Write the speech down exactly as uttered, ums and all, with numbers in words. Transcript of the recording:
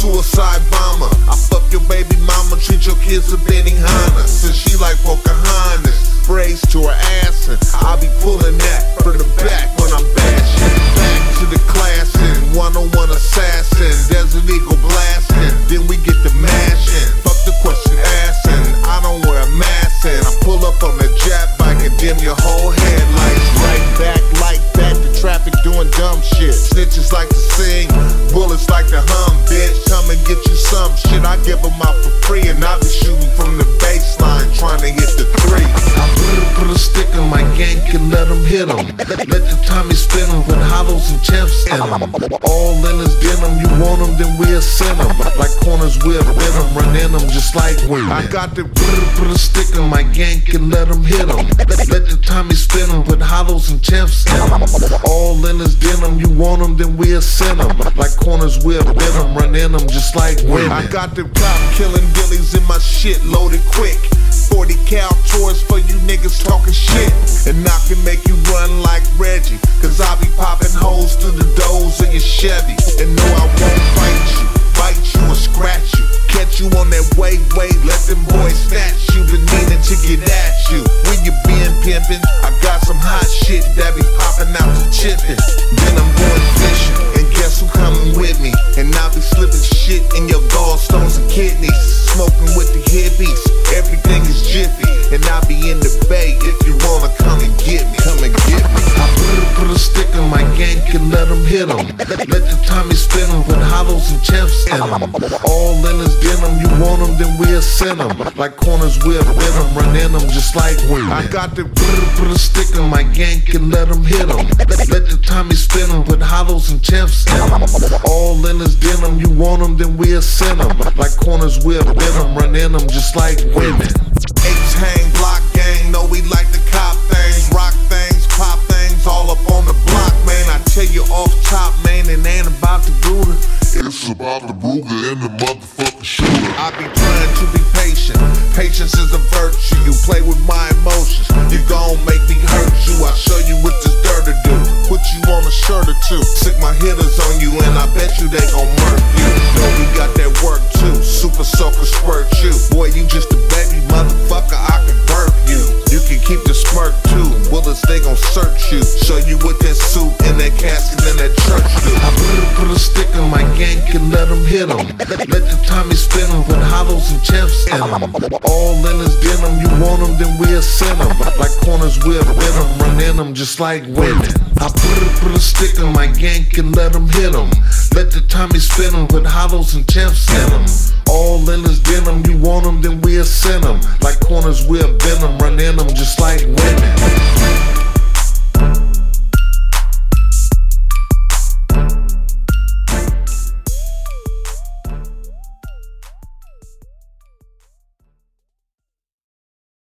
suicide bomber. I fuck your baby mama, treat your kids to Benihana. Since she like Pocahontas, braids to her ass, and I'll be pulling that from the back when I'm bashing. Back to the class and one oh one assassin, Desert Eagle blasting, then we get the mashing. Fuck the question asking, I don't wear a mask, and I pull up on the jet bike and dim your whole headlights. Right back, like back to traffic doing dumb shit. Snitches like to sing, bullets like to hum, bitch. Come and get you some shit, I give them out for free, and I be shooting from the baseline, trying to hit the three. I put a, put a stick in my gank and let them hit them. Let the Tommy spin them with hollows and champs in them. All in his denim, you want them, then we'll send them. Like corners, we'll bend them, run in them just like women. I got to put a, put a stick in my gank and let them hit them. Let the Tommy spin them with hollows and champs in them. All in his denim, you want them, then we'll send them. Like corners, we'll bend them, run in them just like women. I got the cop killing dillies in my shit loaded quick. forty cal tours for you niggas talking shit. And I can make you run like Reggie, cause I be popping holes through the doors of your Chevy. And no, I won't fight you, bite you or scratch you. Catch you on that way, way, let them boys snatch you. Been meaning to get at you. When you been pimpin', I got some hot shit that be popping out the chippin'. Then I'm going fishing, and guess who coming with me? And I be slipping shit in your gallstones and kidneys. Smoking with the hippies, everything is jiffy. And I be in the bay if you wanna come and get me. Come and get me. I put a, put a stick in my gank and let them hit them. Let the Tommy spin them with hollows and champs in them. All in his denim, you want them, then we'll send them. Like corners, we'll bend them, run in them just like women. I got to put a, put a stick in my gank and let them hit them. Let the Tommy spin them with hollows and champs in them. All in his denim, you want them, then we'll send them. Like corners, we'll bend them, run in them just like women. H-hang, block gang, know we like to cop things, rock things, pop things, all up on the block, man. I tell you off top, man, it ain't about the Buddha. It's about the Ruger and the motherfucking shooter. I be trying to be patient. Patience is a virtue. You play with my emotions, you gon' make me hurt you. I show you what this dirt to do. Put you on a shirt or two. Stick my hitters on you, and I bet you they gon' murk you. Know we got that work too. Super soaker squirt you. Boy, you just a baby motherfucker. I can burp you. You can keep the smirk too. Bullets they gon' search you. Show you what that suit and that casket and that church do. I put a, put a stick in my gank and let them hit them. Let the Tommy spin them with hollows and champs in them. All in his denim, you want them, then we'll send them. Like corners, we'll bend them, run in them just like women. I put a, put a stick in my gank and let them hit them. Let the Tommy spin them with hollows and champs in them. All in his denim, you want them, then we'll send them. Like corners, we'll bend them, run in them just like women.